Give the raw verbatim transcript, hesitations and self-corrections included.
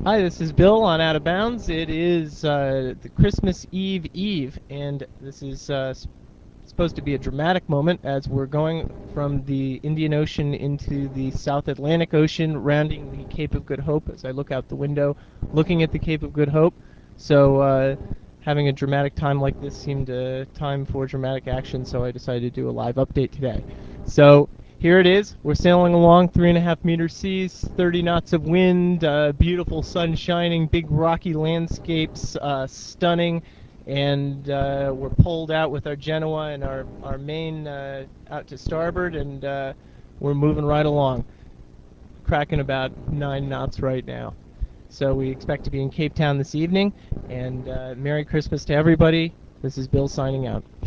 Hi, this is Bill on Out of Bounds. It is uh, the Christmas Eve Eve, and this is uh, s- supposed to be a dramatic moment as we're going from the Indian Ocean into the South Atlantic Ocean, rounding the Cape of Good Hope as I look out the window, looking at the Cape of Good Hope. So, uh, having a dramatic time like this seemed a time for dramatic action, so I decided to do a live update today. So, here it is. We're sailing along three and a half meter seas, thirty knots of wind, uh, beautiful sun shining, big rocky landscapes, uh, stunning, and uh, we're pulled out with our Genoa and our our main uh, out to starboard, and uh, we're moving right along, cracking about nine knots right now. So we expect to be in Cape Town this evening, and uh, Merry Christmas to everybody. This is Bill signing out.